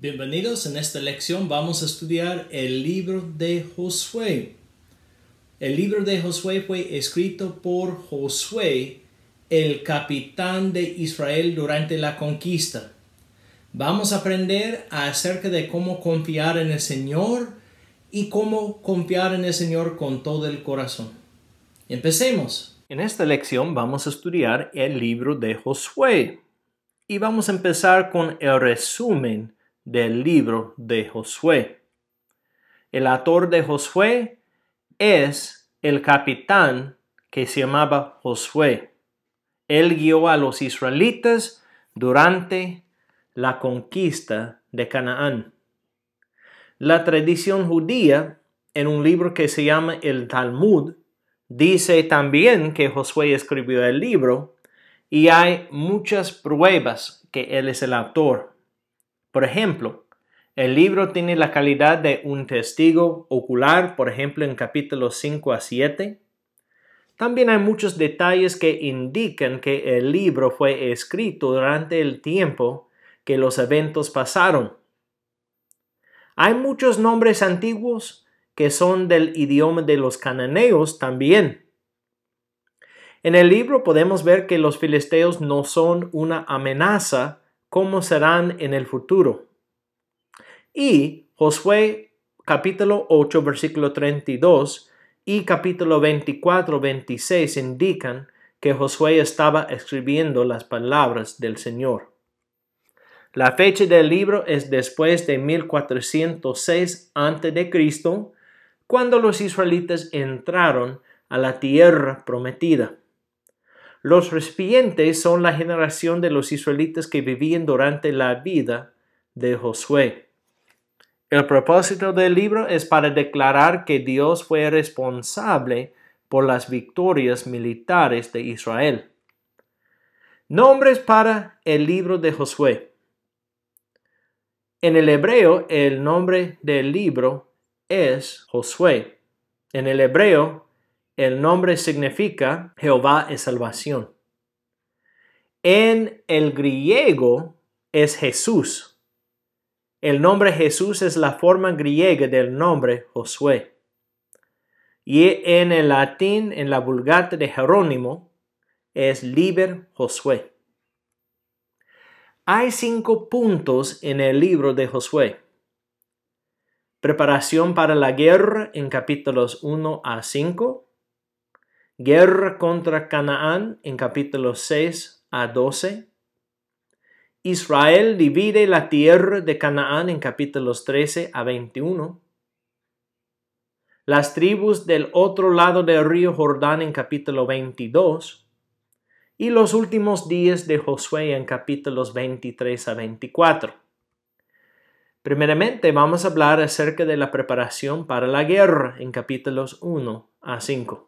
Bienvenidos, en esta lección vamos a estudiar el libro de Josué. El libro de Josué fue escrito por Josué, el capitán de Israel durante la conquista. Vamos a aprender acerca de cómo confiar en el Señor y cómo confiar en el Señor con todo el corazón. Empecemos. En esta lección vamos a estudiar el libro de Josué y vamos a empezar con el resumen del libro de Josué. El autor de Josué es el capitán que se llamaba Josué. Él guió a los israelitas durante la conquista de Canaán. La tradición judía, en un libro que se llama el Talmud, dice también que Josué escribió el libro y hay muchas pruebas que él es el autor. Por ejemplo, el libro tiene la calidad de un testigo ocular, por ejemplo, en capítulos 5 a 7. También hay muchos detalles que indican que el libro fue escrito durante el tiempo que los eventos pasaron. Hay muchos nombres antiguos que son del idioma de los cananeos también. En el libro podemos ver que los filisteos no son una amenaza como serán en el futuro. Y Josué capítulo 8 versículo 32 y capítulo 24 26 indican que Josué estaba escribiendo las palabras del Señor. La fecha del libro es después de 1406 a.C., cuando los israelitas entraron a la tierra prometida. Los recipientes son la generación de los israelitas que vivían durante la vida de Josué. El propósito del libro es para declarar que Dios fue responsable por las victorias militares de Israel. Nombres para el libro de Josué. En el hebreo, el nombre del libro es Josué. En el hebreo, el nombre significa Jehová es salvación. En el griego es Jesús. El nombre Jesús es la forma griega del nombre Josué. Y en el latín, en la Vulgata de Jerónimo, es Liber Josué. Hay 5 puntos en el libro de Josué. Preparación para la guerra en capítulos 1 a 5. Guerra contra Canaán en capítulos 6 a 12. Israel divide la tierra de Canaán en capítulos 13 a 21. Las tribus del otro lado del río Jordán en capítulo 22. Y los últimos días de Josué en capítulos 23 a 24. Primeramente vamos a hablar acerca de la preparación para la guerra en capítulos 1 a 5.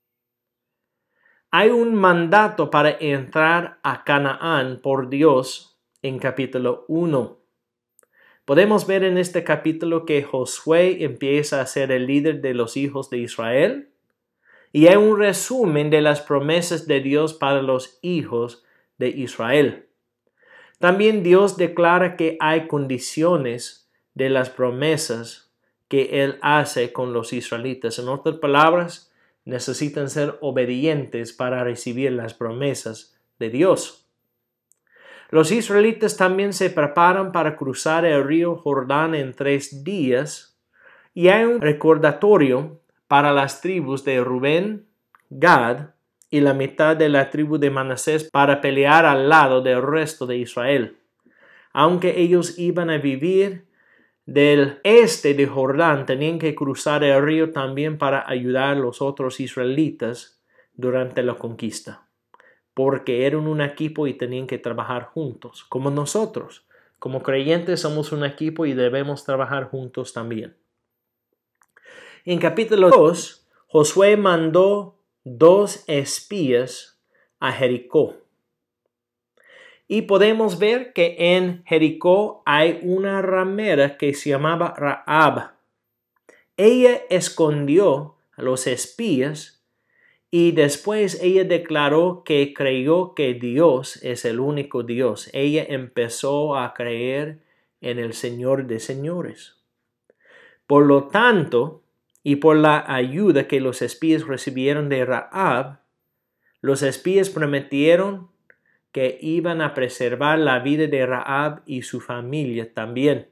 Hay un mandato para entrar a Canaán por Dios en capítulo 1. Podemos ver en este capítulo que Josué empieza a ser el líder de los hijos de Israel y hay un resumen de las promesas de Dios para los hijos de Israel. También Dios declara que hay condiciones de las promesas que Él hace con los israelitas. En otras palabras, necesitan ser obedientes para recibir las promesas de Dios. Los israelitas también se preparan para cruzar el río Jordán en 3 días y hay un recordatorio para las tribus de Rubén, Gad y la mitad de la tribu de Manasés para pelear al lado del resto de Israel. Aunque ellos iban a vivir del este de Jordán, tenían que cruzar el río también para ayudar a los otros israelitas durante la conquista, porque eran un equipo y tenían que trabajar juntos, como nosotros. Como creyentes somos un equipo y debemos trabajar juntos también. En capítulo 2, Josué mandó 2 espías a Jericó. Y podemos ver que en Jericó hay una ramera que se llamaba Rahab. Ella escondió a los espías y después ella declaró que creyó que Dios es el único Dios. Ella empezó a creer en el Señor de señores. Por lo tanto, y por la ayuda que los espías recibieron de Rahab, los espías prometieron que iban a preservar la vida de Rahab y su familia también.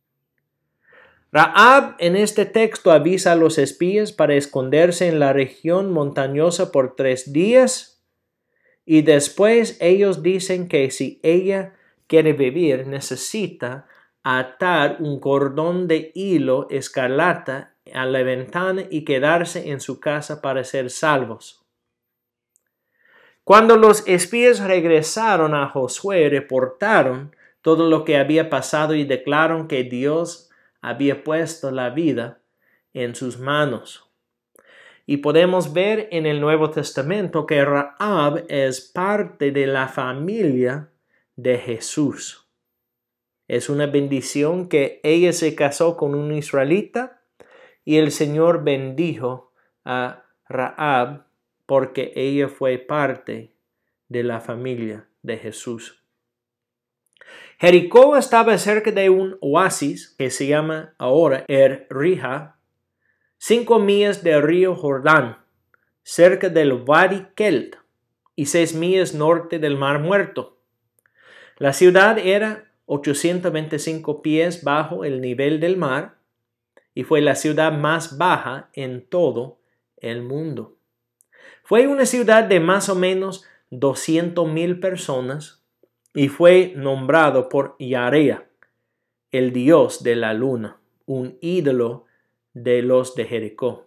Rahab en este texto avisa a los espías para esconderse en la región montañosa por 3 días y después ellos dicen que si ella quiere vivir necesita atar un cordón de hilo escarlata a la ventana y quedarse en su casa para ser salvos. Cuando los espías regresaron a Josué, reportaron todo lo que había pasado y declararon que Dios había puesto la vida en sus manos. Y podemos ver en el Nuevo Testamento que Rahab es parte de la familia de Jesús. Es una bendición que ella se casó con un israelita y el Señor bendijo a Rahab porque ella fue parte de la familia de Jesús. Jericó estaba cerca de un oasis que se llama ahora Er-Rija, 5 millas del río Jordán, cerca del Wadi Kelt y 6 millas norte del Mar Muerto. La ciudad era 825 pies bajo el nivel del mar y fue la ciudad más baja en todo el mundo. Fue una ciudad de más o menos 200,000 personas y fue nombrado por Yarea, el dios de la luna, un ídolo de los de Jericó.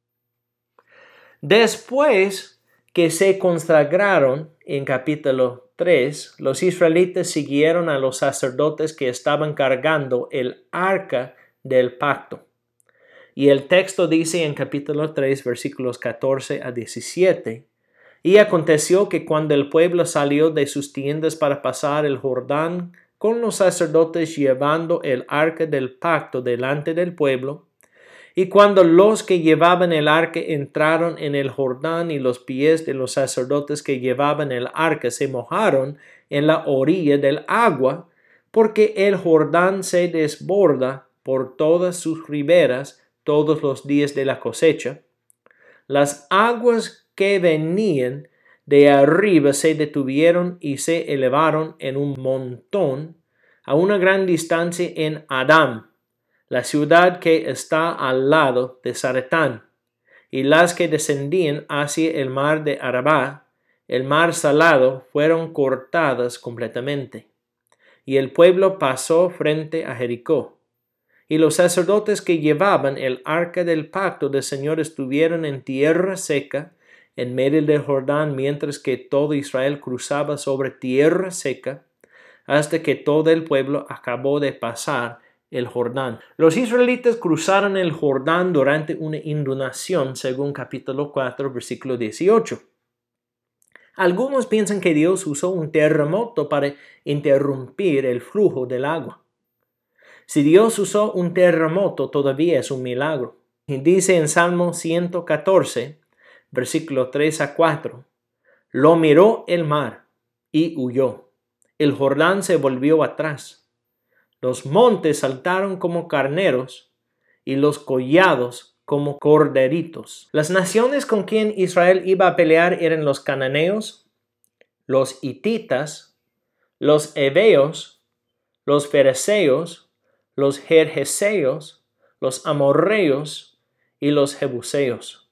Después que se consagraron en capítulo 3, los israelitas siguieron a los sacerdotes que estaban cargando el arca del pacto. Y el texto dice en capítulo 3, versículos 14 a 17, y aconteció que cuando el pueblo salió de sus tiendas para pasar el Jordán con los sacerdotes llevando el arca del pacto delante del pueblo, y cuando los que llevaban el arca entraron en el Jordán y los pies de los sacerdotes que llevaban el arca se mojaron en la orilla del agua, porque el Jordán se desborda por todas sus riberas todos los días de la cosecha, las aguas que venían de arriba se detuvieron y se elevaron en un montón a una gran distancia en Adam, la ciudad que está al lado de Zaretán, y las que descendían hacia el mar de Arabá, el mar salado, fueron cortadas completamente. Y el pueblo pasó frente a Jericó. Y los sacerdotes que llevaban el arca del pacto del Señor estuvieron en tierra seca, en medio del Jordán, mientras que todo Israel cruzaba sobre tierra seca, hasta que todo el pueblo acabó de pasar el Jordán. Los israelitas cruzaron el Jordán durante una inundación, según capítulo 4, versículo 18. Algunos piensan que Dios usó un terremoto para interrumpir el flujo del agua. Si Dios usó un terremoto, todavía es un milagro. Y dice en Salmo 114, versículo 3 a 4, lo miró el mar y huyó. El Jordán se volvió atrás. Los montes saltaron como carneros y los collados como corderitos. Las naciones con quien Israel iba a pelear eran los cananeos, los hititas, los heveos, los fereceos, los gergeseos, los amorreos y los jebuseos.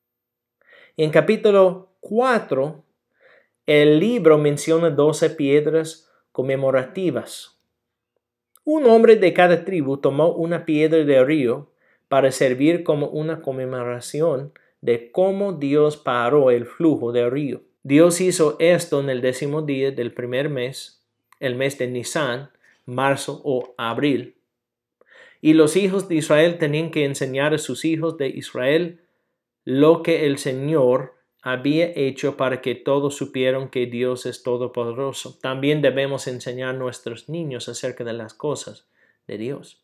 En capítulo 4, el libro menciona 12 piedras conmemorativas. Un hombre de cada tribu tomó una piedra del río para servir como una conmemoración de cómo Dios paró el flujo del río. Dios hizo esto en el 10º día del primer mes, el mes de Nisan, marzo o abril. Y los hijos de Israel tenían que enseñar a sus hijos de Israel lo que el Señor había hecho para que todos supieran que Dios es todopoderoso. También debemos enseñar a nuestros niños acerca de las cosas de Dios.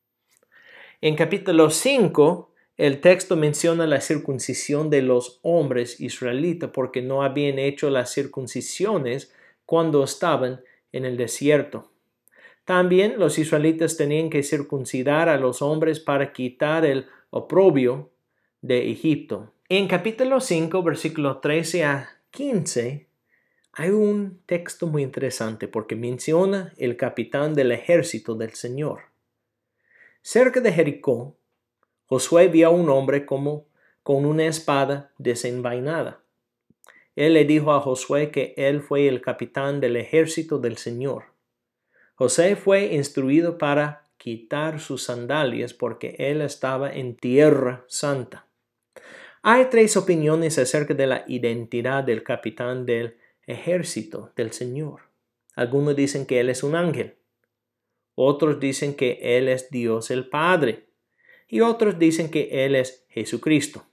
En capítulo 5, el texto menciona la circuncisión de los hombres israelitas porque no habían hecho las circuncisiones cuando estaban en el desierto. También los israelitas tenían que circuncidar a los hombres para quitar el oprobio de Egipto. En capítulo 5, versículos 13 a 15, hay un texto muy interesante porque menciona el capitán del ejército del Señor. Cerca de Jericó, Josué vio a un hombre con una espada desenvainada. Él le dijo a Josué que él fue el capitán del ejército del Señor. José fue instruido para quitar sus sandalias porque él estaba en tierra santa. Hay tres opiniones acerca de la identidad del capitán del ejército del Señor. Algunos dicen que él es un ángel. Otros dicen que él es Dios el Padre. Y otros dicen que él es Jesucristo.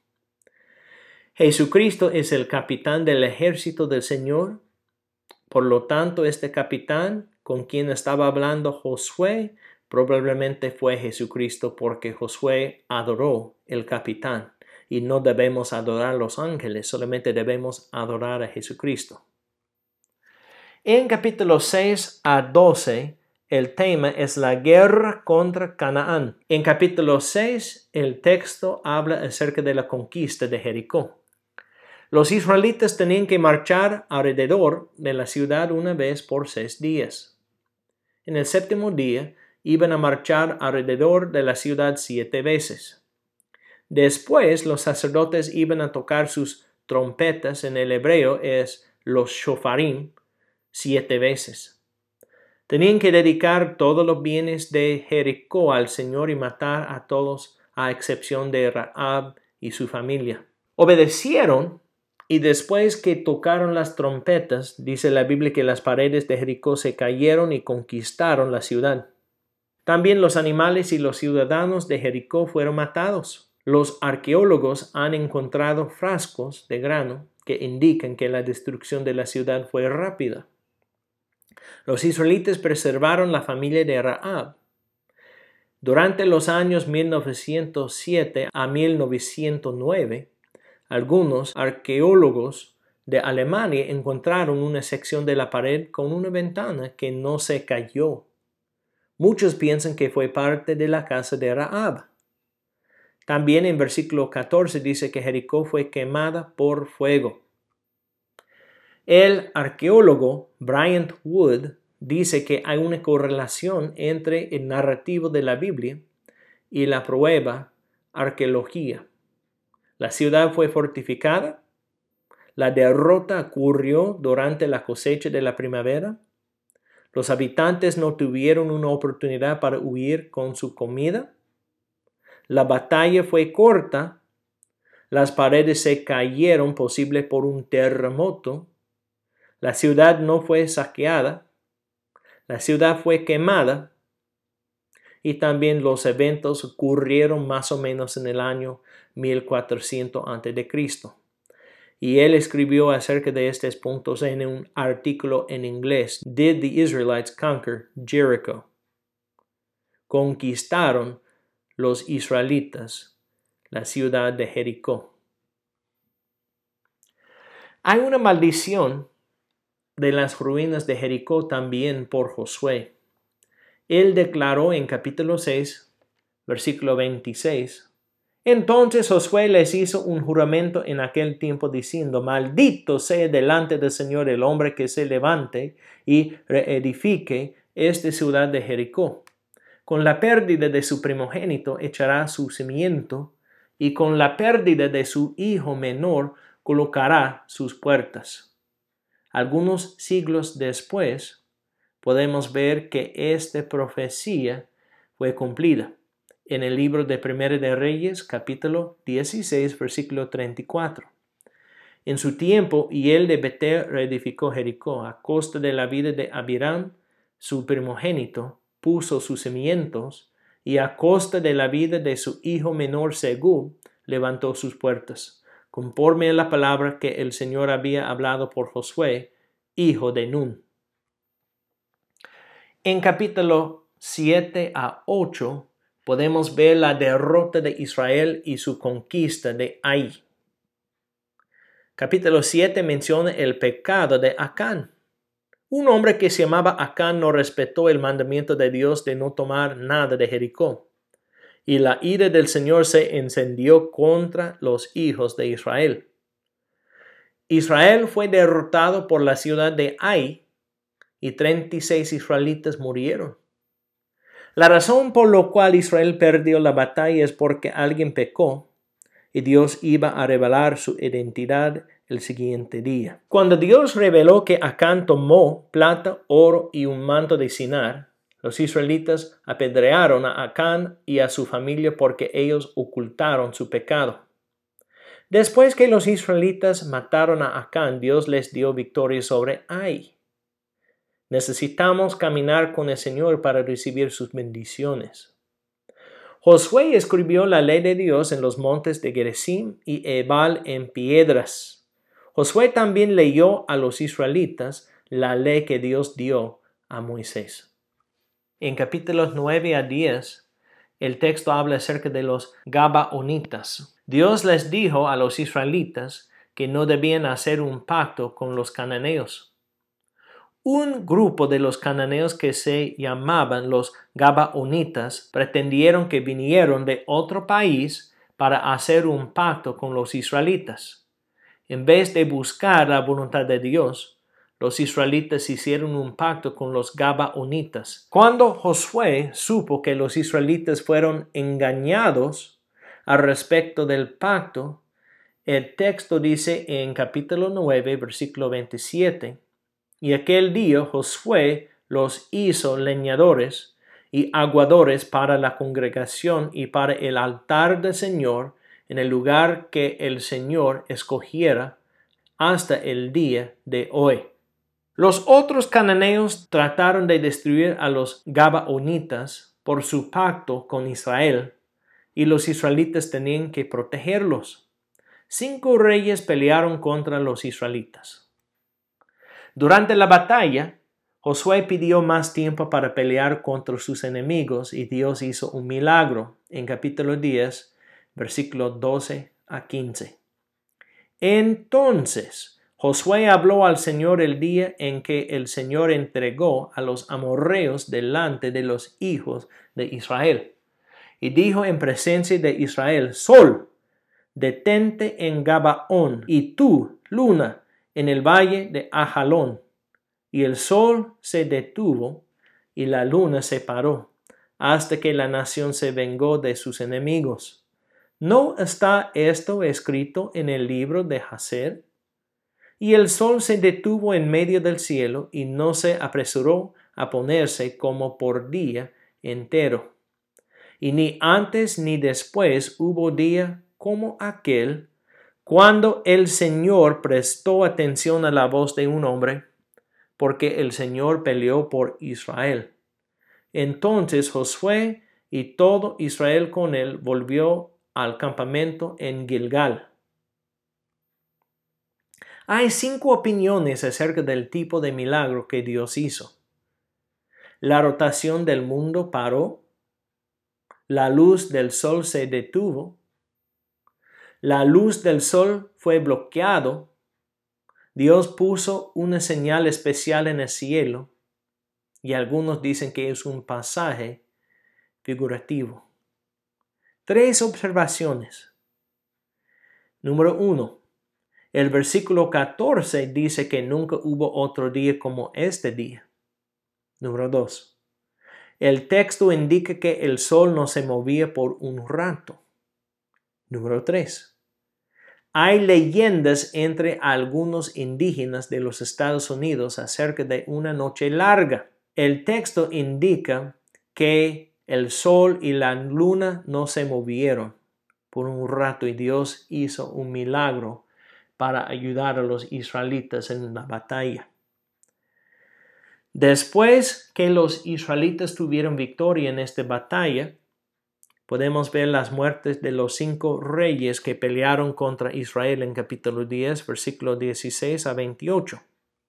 Jesucristo es el capitán del ejército del Señor. Por lo tanto, este capitán con quien estaba hablando Josué probablemente fue Jesucristo porque Josué adoró el capitán. Y no debemos adorar a los ángeles, solamente debemos adorar a Jesucristo. En capítulos 6 a 12, el tema es la guerra contra Canaán. En capítulo 6, el texto habla acerca de la conquista de Jericó. Los israelitas tenían que marchar alrededor de la ciudad una vez por 6 días. En el séptimo día, iban a marchar alrededor de la ciudad 7 veces. Después, los sacerdotes iban a tocar sus trompetas, en el hebreo es los shofarim, 7 veces. Tenían que dedicar todos los bienes de Jericó al Señor y matar a todos, a excepción de Rahab y su familia. Obedecieron y después que tocaron las trompetas, dice la Biblia que las paredes de Jericó se cayeron y conquistaron la ciudad. También los animales y los ciudadanos de Jericó fueron matados. Los arqueólogos han encontrado frascos de grano que indican que la destrucción de la ciudad fue rápida. Los israelitas preservaron la familia de Rahab. Durante los años 1907 a 1909, algunos arqueólogos de Alemania encontraron una sección de la pared con una ventana que no se cayó. Muchos piensan que fue parte de la casa de Rahab. También en versículo 14 dice que Jericó fue quemada por fuego. El arqueólogo Bryant Wood dice que hay una correlación entre el narrativo de la Biblia y la prueba arqueología. La ciudad fue fortificada. La derrota ocurrió durante la cosecha de la primavera. Los habitantes no tuvieron una oportunidad para huir con su comida. La batalla fue corta. Las paredes se cayeron, posible por un terremoto. La ciudad no fue saqueada. La ciudad fue quemada. Y también los eventos ocurrieron más o menos en el año 1400 a.C. Y él escribió acerca de estos puntos en un artículo en inglés. Did the Israelites conquer Jericho? Conquistaron los israelitas la ciudad de Jericó. Hay una maldición de las ruinas de Jericó también por Josué. Él declaró en capítulo 6, versículo 26, entonces Josué les hizo un juramento en aquel tiempo diciendo, maldito sea delante del Señor el hombre que se levante y reedifique esta ciudad de Jericó. Con la pérdida de su primogénito echará su cimiento y con la pérdida de su hijo menor colocará sus puertas. Algunos siglos después, podemos ver que esta profecía fue cumplida en el libro de Primera de Reyes, capítulo 16, versículo 34. En su tiempo, Hiel de Betel reedificó Jericó a costa de la vida de Abiram, su primogénito, puso sus cimientos, y a costa de la vida de su hijo menor Segub, levantó sus puertas, conforme a la palabra que el Señor había hablado por Josué, hijo de Nun. En capítulo 7 a 8 podemos ver la derrota de Israel y su conquista de Ai. Capítulo 7 menciona el pecado de Acán, Un hombre que se llamaba Acán no respetó el mandamiento de Dios de no tomar nada de Jericó, y la ira del Señor se encendió contra los hijos de Israel. Israel fue derrotado por la ciudad de Ai, y 36 israelitas murieron. La razón por la cual Israel perdió la batalla es porque alguien pecó y Dios iba a revelar su identidad el siguiente día. Cuando Dios reveló que Acán tomó plata, oro y un manto de Sinar, los israelitas apedrearon a Acán y a su familia porque ellos ocultaron su pecado. Después que los israelitas mataron a Acán, Dios les dio victoria sobre Ai. Necesitamos caminar con el Señor para recibir sus bendiciones. Josué escribió la ley de Dios en los montes de Gerizim y Ebal en piedras. Josué también leyó a los israelitas la ley que Dios dio a Moisés. En capítulos 9 a 10, el texto habla acerca de los Gabaonitas. Dios les dijo a los israelitas que no debían hacer un pacto con los cananeos. Un grupo de los cananeos que se llamaban los Gabaonitas pretendieron que vinieron de otro país para hacer un pacto con los israelitas. En vez de buscar la voluntad de Dios, los israelitas hicieron un pacto con los Gabaonitas. Cuando Josué supo que los israelitas fueron engañados al respecto del pacto, el texto dice en capítulo 9, versículo 27, y aquel día Josué los hizo leñadores y aguadores para la congregación y para el altar del Señor en el lugar que el Señor escogiera hasta el día de hoy. Los otros cananeos trataron de destruir a los Gabaonitas por su pacto con Israel, y los israelitas tenían que protegerlos. 5 reyes pelearon contra los israelitas. Durante la batalla, Josué pidió más tiempo para pelear contra sus enemigos y Dios hizo un milagro en capítulo 10, versículos 12 a 15. Entonces Josué habló al Señor el día en que el Señor entregó a los amorreos delante de los hijos de Israel. Y dijo en presencia de Israel: Sol, detente en Gabaón, y tú, luna, en el valle de Ajalón. Y el sol se detuvo y la luna se paró, hasta que la nación se vengó de sus enemigos. ¿No está esto escrito en el libro de Jacer? Y el sol se detuvo en medio del cielo y no se apresuró a ponerse como por día entero. Y ni antes ni después hubo día como aquel, cuando el Señor prestó atención a la voz de un hombre, porque el Señor peleó por Israel. Entonces Josué y todo Israel con él volvió al campamento en Gilgal. Hay 5 opiniones acerca del tipo de milagro que Dios hizo. La rotación del mundo paró. La luz del sol se detuvo. La luz del sol fue bloqueado. Dios puso una señal especial en el cielo, y algunos dicen que es un pasaje figurativo. 3 observaciones. Número 1. El versículo 14 dice que nunca hubo otro día como este día. Número 2. El texto indica que el sol no se movía por un rato. Número 3. Hay leyendas entre algunos indígenas de los Estados Unidos acerca de una noche larga. El texto indica que el sol y la luna no se movieron por un rato y Dios hizo un milagro para ayudar a los israelitas en la batalla. Después que los israelitas tuvieron victoria en esta batalla, podemos ver las muertes de los 5 reyes que pelearon contra Israel en capítulo 10, versículos 16 a 28.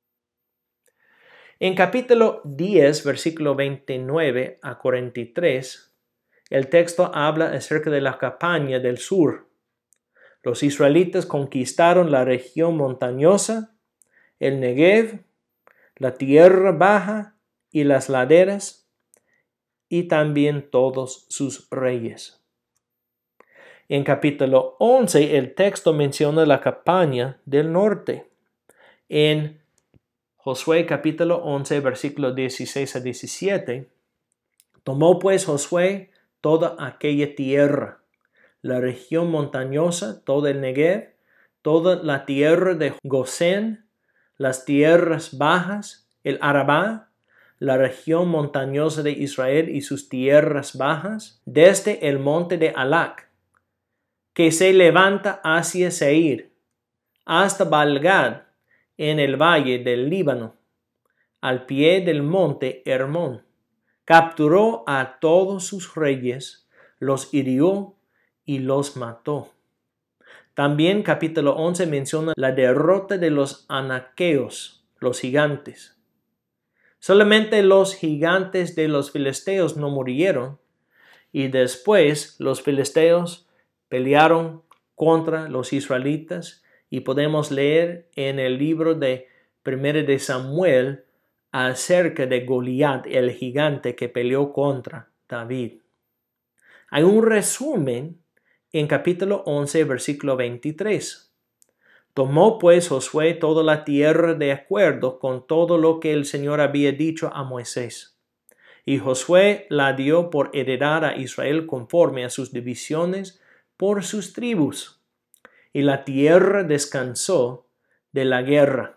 En capítulo 10, versículo 29 a 43, el texto habla acerca de la campaña del sur. Los israelitas conquistaron la región montañosa, el Negev, la tierra baja y las laderas, y también todos sus reyes. En capítulo 11, el texto menciona la campaña del norte. En Josué capítulo 11, versículos 16 a 17, tomó pues Josué toda aquella tierra, la región montañosa, todo el Negev, toda la tierra de Gosén, las tierras bajas, el Arabá, la región montañosa de Israel y sus tierras bajas, desde el monte de Alac, que se levanta hacia Seir, hasta Balgad, en el valle del Líbano, al pie del monte Hermón. Capturó a todos sus reyes, los hirió y los mató. También capítulo 11 menciona la derrota de los anaqueos, los gigantes. Solamente los gigantes de los filisteos no murieron, y después los filisteos pelearon contra los israelitas, y podemos leer en el libro de 1 de Samuel acerca de Goliat, el gigante que peleó contra David. Hay un resumen en capítulo 11, versículo 23. Tomó pues Josué toda la tierra de acuerdo con todo lo que el Señor había dicho a Moisés. Y Josué la dio por heredad a Israel conforme a sus divisiones por sus tribus. Y la tierra descansó de la guerra.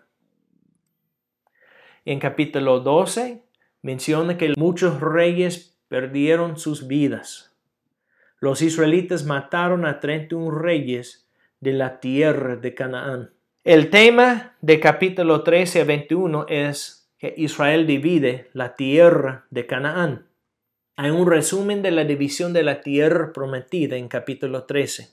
En capítulo 12 menciona que muchos reyes perdieron sus vidas. Los israelitas mataron a 31 reyes de la tierra de Canaán. El tema de capítulo 13 a 21 es que Israel divide la tierra de Canaán. Hay un resumen de la división de la tierra prometida en capítulo 13.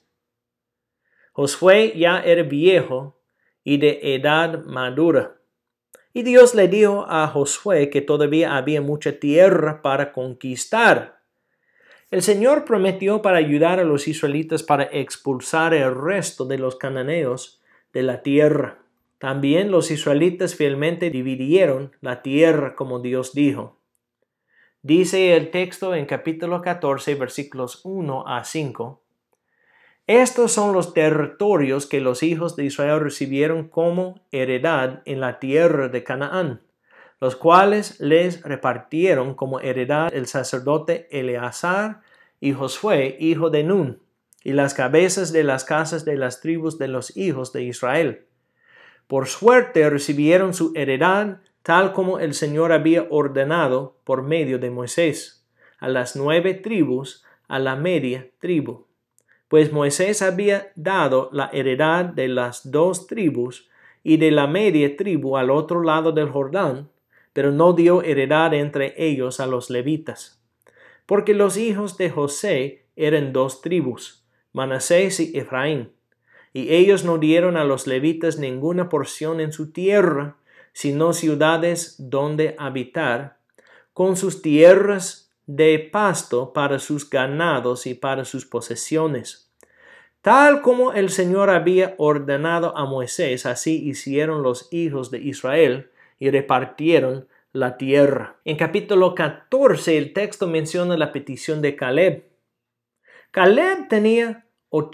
Josué ya era viejo y de edad madura. Y Dios le dijo a Josué que todavía había mucha tierra para conquistar. El Señor prometió para ayudar a los israelitas para expulsar el resto de los cananeos de la tierra. También los israelitas fielmente dividieron la tierra como Dios dijo. Dice el texto en capítulo 14, versículos 1 a 5. Estos son los territorios que los hijos de Israel recibieron como heredad en la tierra de Canaán, los cuales les repartieron como heredad el sacerdote Eleazar y Josué, hijo de Nun, y las cabezas de las casas de las tribus de los hijos de Israel. Por suerte recibieron su heredad tal como el Señor había ordenado por medio de Moisés, a las 9 tribus, a la media tribu. Pues Moisés había dado la heredad de las 2 tribus y de la media tribu al otro lado del Jordán, pero no dio heredad entre ellos a los levitas. Porque los hijos de José eran 2 tribus, Manasés y Efraín, y ellos no dieron a los levitas ninguna porción en su tierra, sino ciudades donde habitar, con sus tierras de pasto para sus ganados y para sus posesiones. Tal como el Señor había ordenado a Moisés, así hicieron los hijos de Israel y repartieron la tierra. En capítulo 14 el texto menciona la petición de Caleb. Caleb tenía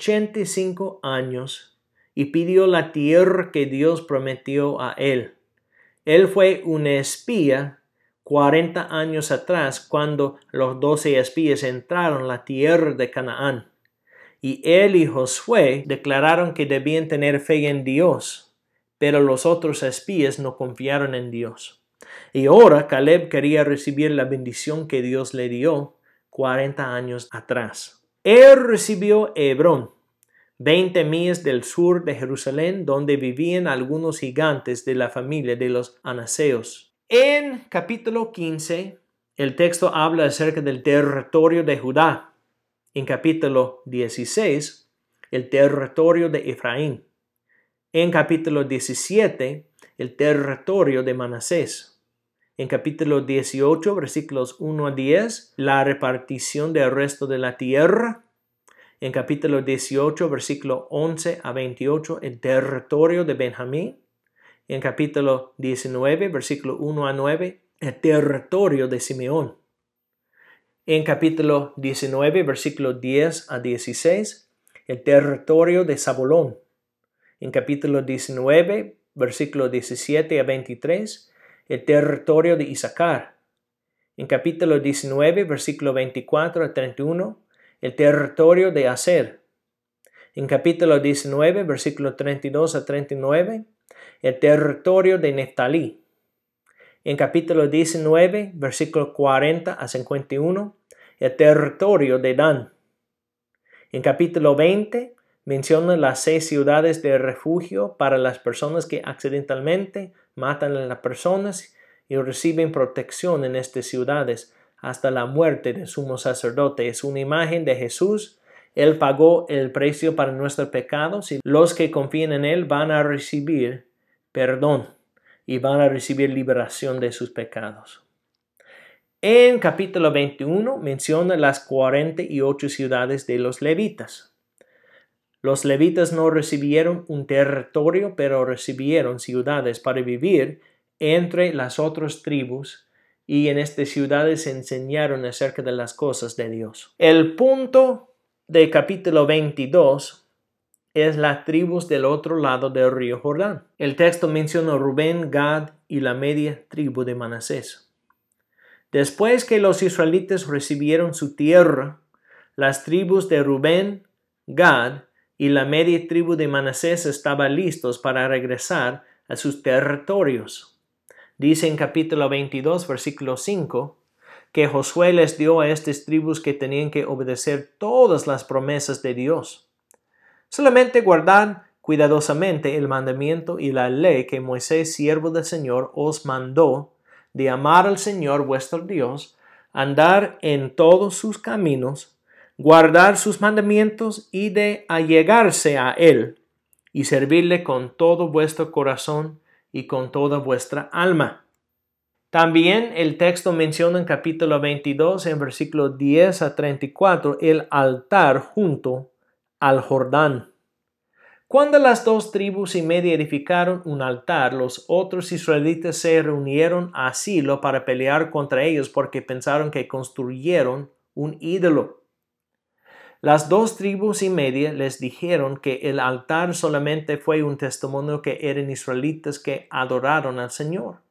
85 años y pidió la tierra que Dios prometió a él. Él fue un espía 40 años atrás cuando los 12 espías entraron a la tierra de Canaán. Y él y Josué declararon que debían tener fe en Dios, pero los otros espías no confiaron en Dios. Y ahora Caleb quería recibir la bendición que Dios le dio 40 años atrás. Él recibió Hebrón, 20 millas del sur de Jerusalén, donde vivían algunos gigantes de la familia de los anaseos. En capítulo 15, el texto habla acerca del territorio de Judá. En capítulo 16, el territorio de Efraín. En capítulo 17, el territorio de Manasés. En capítulo 18, versículos 1 a 10, la repartición del resto de la tierra. En capítulo 18, versículo 11 a 28, el territorio de Benjamín. En capítulo 19, versículo 1 a 9, el territorio de Simeón. En capítulo 19, versículo 10 a 16, el territorio de Zabulón. En capítulo 19, versículo 17 a 23, el territorio de Isaacar. En capítulo 19, versículo 24 a 31, el territorio de Aser. En capítulo 19, versículo 32 a 39, el territorio de Neftalí. En capítulo 19, versículo 40 a 51, el territorio de Dan. En capítulo 20, menciona las 6 ciudades de refugio para las personas que accidentalmente matan a las personas y reciben protección en estas ciudades hasta la muerte del sumo sacerdote. Es una imagen de Jesús. Él pagó el precio para nuestros pecados y los que confían en Él van a recibir perdón y van a recibir liberación de sus pecados. En capítulo 21 menciona las 48 ciudades de los levitas. Los levitas no recibieron un territorio, pero recibieron ciudades para vivir entre las otras tribus, y en estas ciudades se enseñaron acerca de las cosas de Dios. El punto del capítulo 22 es las tribus del otro lado del río Jordán. El texto menciona Rubén, Gad y la media tribu de Manasés. Después que los israelitas recibieron su tierra, las tribus de Rubén, Gad y la media tribu de Manasés estaban listos para regresar a sus territorios. Dice en capítulo 22, versículo 5, que Josué les dio a estas tribus que tenían que obedecer todas las promesas de Dios. Solamente guardad cuidadosamente el mandamiento y la ley que Moisés, siervo del Señor, os mandó, de amar al Señor vuestro Dios, andar en todos sus caminos, guardar sus mandamientos y de allegarse a Él, y servirle con todo vuestro corazón y con toda vuestra alma. También el texto menciona en capítulo 22, en versículo 10 a 34, el altar junto al Jordán. Cuando las 2 tribus y media edificaron un altar, los otros israelitas se reunieron a Silo para pelear contra ellos porque pensaron que construyeron un ídolo. Las 2 tribus y media les dijeron que el altar solamente fue un testimonio que eran israelitas que adoraron al Señor.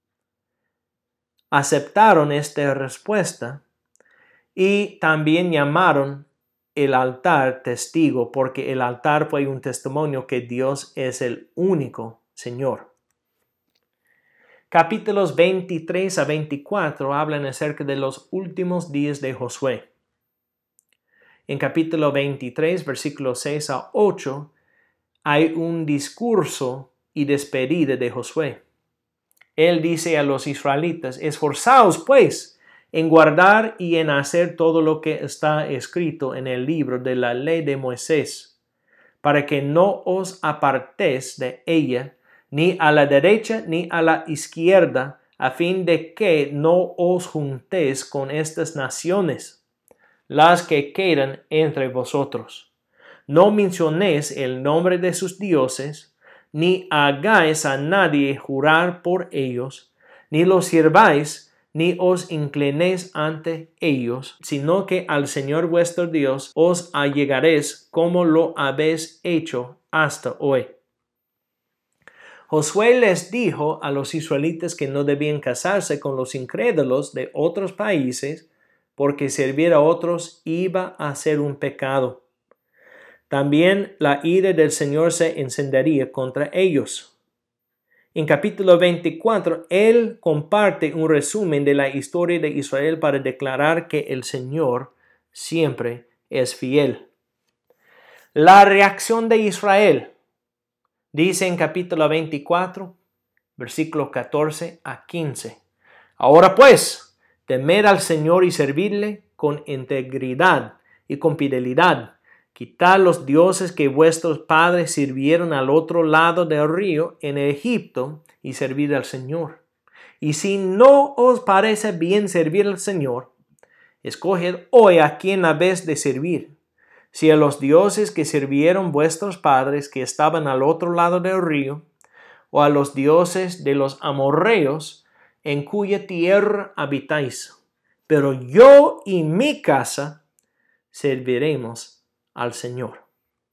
Aceptaron esta respuesta y también llamaron el altar testigo, porque el altar fue un testimonio que Dios es el único Señor. Capítulos 23 a 24 hablan acerca de los últimos días de Josué. En capítulo 23, versículos 6 a 8, hay un discurso y despedida de Josué. Él dice a los israelitas: esforzaos pues en guardar y en hacer todo lo que está escrito en el libro de la ley de Moisés, para que no os apartéis de ella, ni a la derecha ni a la izquierda, a fin de que no os juntéis con estas naciones, las que quedan entre vosotros. No mencionéis el nombre de sus dioses, ni hagáis a nadie jurar por ellos, ni los sirváis, ni os inclinéis ante ellos, sino que al Señor vuestro Dios os allegaréis como lo habéis hecho hasta hoy. Josué les dijo a los israelitas que no debían casarse con los incrédulos de otros países, porque servir a otros iba a ser un pecado. También la ira del Señor se encendería contra ellos. En capítulo 24, Él comparte un resumen de la historia de Israel para declarar que el Señor siempre es fiel. La reacción de Israel dice en capítulo 24, versículo 14 a 15. Ahora pues, temed al Señor y servidle con integridad y con fidelidad. Quitad los dioses que vuestros padres sirvieron al otro lado del río en Egipto y servid al Señor. Y si no os parece bien servir al Señor, escoged hoy a quién habéis de servir. Si a los dioses que sirvieron vuestros padres que estaban al otro lado del río, o a los dioses de los amorreos, en cuya tierra habitáis. Pero yo y mi casa serviremos al Señor.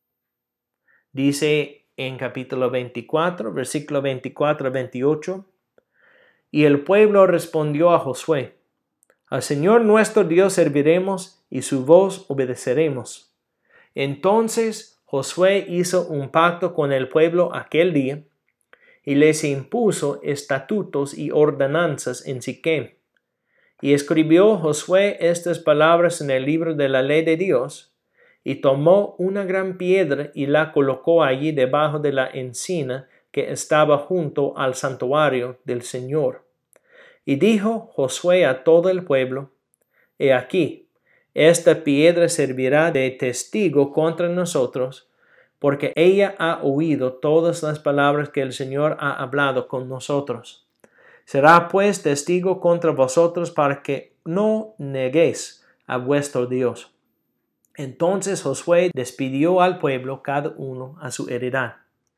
Dice en capítulo 24, versículo 24 a 28, y el pueblo respondió a Josué: al Señor nuestro Dios serviremos y su voz obedeceremos. Entonces Josué hizo un pacto con el pueblo aquel día y les impuso estatutos y ordenanzas en Siquem. Y escribió Josué estas palabras en el libro de la ley de Dios, y tomó una gran piedra y la colocó allí debajo de la encina que estaba junto al santuario del Señor. Y dijo Josué a todo el pueblo: he aquí, esta piedra servirá de testigo contra nosotros, porque ella ha oído todas las palabras que el Señor ha hablado con nosotros. Será pues testigo contra vosotros para que no neguéis a vuestro Dios. Entonces Josué despidió al pueblo, cada uno a su heredad.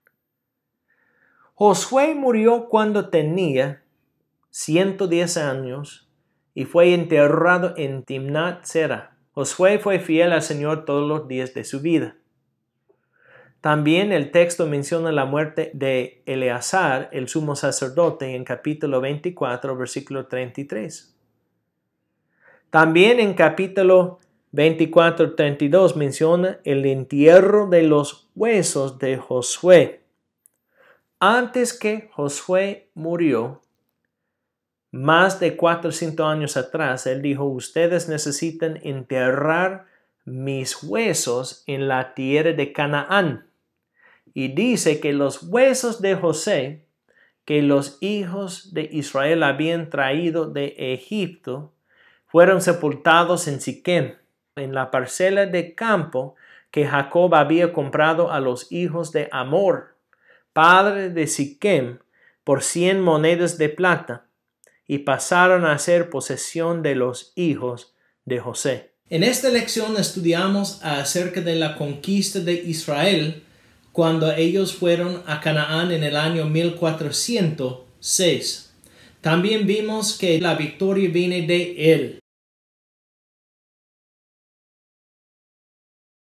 Josué murió cuando tenía 110 años y fue enterrado en Timnat Sera. Josué fue fiel al Señor todos los días de su vida. También el texto menciona la muerte de Eleazar, el sumo sacerdote, en capítulo 24, versículo 33. También en capítulo 24, 32 menciona el entierro de los huesos de Josué. Antes que Josué murió, más de 400 años atrás, él dijo: ustedes necesitan enterrar mis huesos en la tierra de Canaán. Y dice que los huesos de José, que los hijos de Israel habían traído de Egipto, fueron sepultados en Siquem, en la parcela de campo que Jacob había comprado a los hijos de Hamor, padre de Siquem, por 100 monedas de plata, y pasaron a ser posesión de los hijos de José. En esta lección estudiamos acerca de la conquista de Israel cuando ellos fueron a Canaán en el año 1406. También vimos que la victoria viene de Él.